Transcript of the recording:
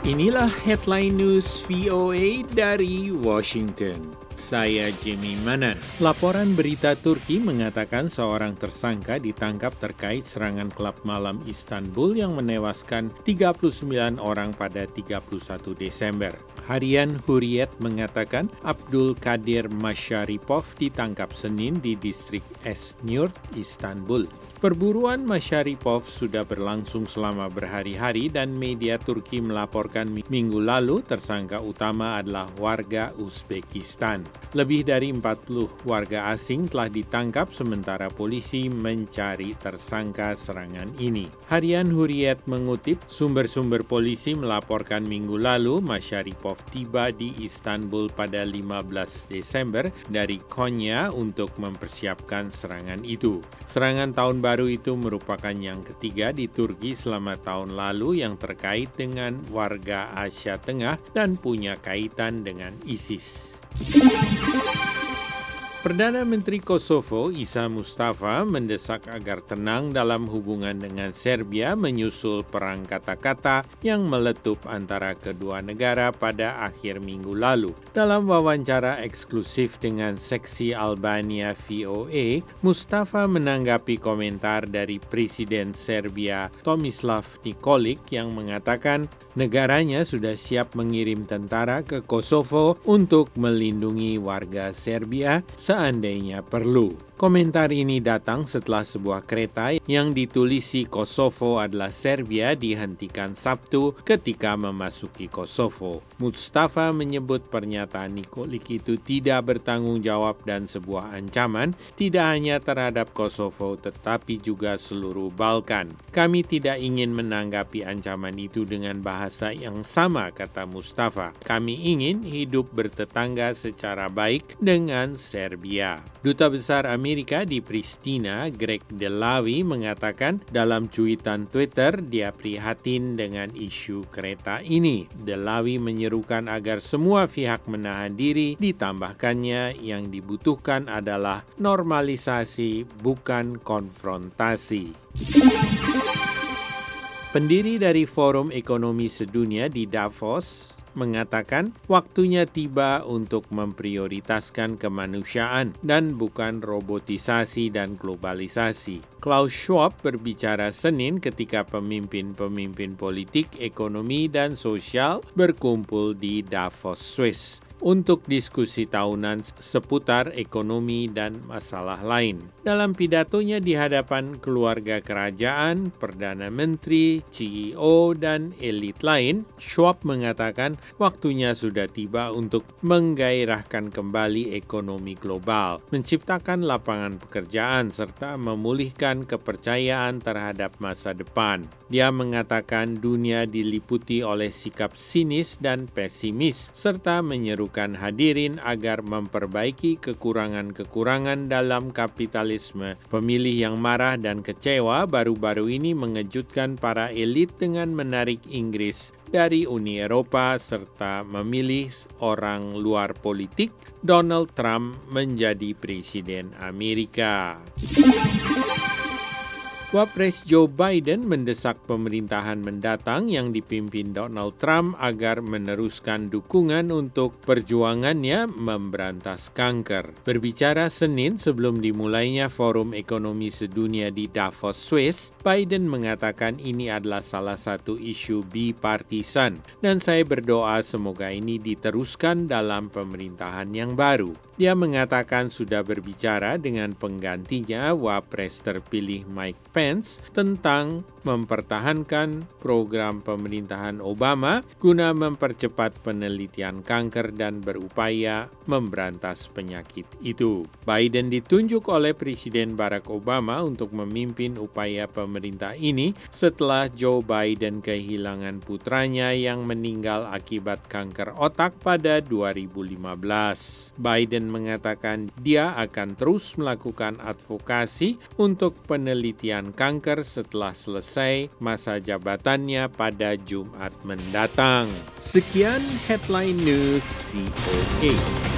Inilah headline news VOA dari Washington. Saya Jimmy Manan. Laporan berita Turki mengatakan seorang tersangka ditangkap terkait serangan klub malam Istanbul yang menewaskan 39 orang pada 31 Desember. Harian Hurriyet mengatakan Abdul Kadir Masharipov ditangkap Senin di distrik Esenyurt, Istanbul. Perburuan Masharipov sudah berlangsung selama berhari-hari dan media Turki melaporkan minggu lalu tersangka utama adalah warga Uzbekistan. Lebih dari 40 warga asing telah ditangkap sementara polisi mencari tersangka serangan ini. Harian Hurriyet mengutip sumber-sumber polisi melaporkan minggu lalu Masharipov tiba di Istanbul pada 15 Desember dari Konya untuk mempersiapkan serangan itu. Serangan tahun baru itu merupakan yang ketiga di Turki selama tahun lalu yang terkait dengan warga Asia Tengah dan punya kaitan dengan ISIS. Perdana Menteri Kosovo, Isa Mustafa, mendesak agar tenang dalam hubungan dengan Serbia menyusul perang kata-kata yang meletup antara kedua negara pada akhir minggu lalu. Dalam wawancara eksklusif dengan seksi Albania VOA, Mustafa menanggapi komentar dari Presiden Serbia Tomislav Nikolic yang mengatakan negaranya sudah siap mengirim tentara ke Kosovo untuk melindungi warga Serbia seandainya perlu. Komentar ini datang setelah sebuah kereta yang ditulisi Kosovo adalah Serbia dihentikan Sabtu ketika memasuki Kosovo. Mustafa menyebut pernyataan Nikolic itu tidak bertanggung jawab dan sebuah ancaman tidak hanya terhadap Kosovo tetapi juga seluruh Balkan. Kami tidak ingin menanggapi ancaman itu dengan bahasa yang sama, kata Mustafa. Kami ingin hidup bertetangga secara baik dengan Serbia. Duta Besar Amerika di Pristina, Greg Delawi, mengatakan dalam cuitan Twitter dia prihatin dengan isu kereta ini. Delawi menyerukan agar semua pihak menahan diri, ditambahkannya yang dibutuhkan adalah normalisasi bukan konfrontasi. Pendiri dari Forum Ekonomi Sedunia di Davos mengatakan waktunya tiba untuk memprioritaskan kemanusiaan dan bukan robotisasi dan globalisasi. Klaus Schwab berbicara Senin ketika pemimpin-pemimpin politik, ekonomi, dan sosial berkumpul di Davos, Swiss untuk diskusi tahunan seputar ekonomi dan masalah lain. Dalam pidatonya di hadapan keluarga kerajaan, Perdana Menteri, CEO, dan elit lain, Schwab mengatakan waktunya sudah tiba untuk menggairahkan kembali ekonomi global, menciptakan lapangan pekerjaan, serta memulihkan kepercayaan terhadap masa depan. Dia mengatakan dunia diliputi oleh sikap sinis dan pesimis, serta menyerukan hadirin agar memperbaiki kekurangan-kekurangan dalam kapitalisme. Pemilih yang marah dan kecewa baru-baru ini mengejutkan para elit dengan menarik Inggris dari Uni Eropa serta memilih orang luar politik, Donald Trump, menjadi Presiden Amerika. Wapres Joe Biden mendesak pemerintahan mendatang yang dipimpin Donald Trump agar meneruskan dukungan untuk perjuangannya memberantas kanker. Berbicara Senin sebelum dimulainya Forum Ekonomi Sedunia di Davos, Swiss, Biden mengatakan ini adalah salah satu isu bipartisan dan saya berdoa semoga ini diteruskan dalam pemerintahan yang baru. Dia mengatakan sudah berbicara dengan penggantinya Wapres terpilih Mike Pence tentang mempertahankan program pemerintahan Obama guna mempercepat penelitian kanker dan berupaya memberantas penyakit itu. Biden ditunjuk oleh Presiden Barack Obama untuk memimpin upaya pemerintah ini setelah Joe Biden kehilangan putranya yang meninggal akibat kanker otak pada 2015. Biden mengatakan dia akan terus melakukan advokasi untuk penelitian kanker setelah selesai masa jabatannya pada Jumat mendatang. Sekian Headline News VOA.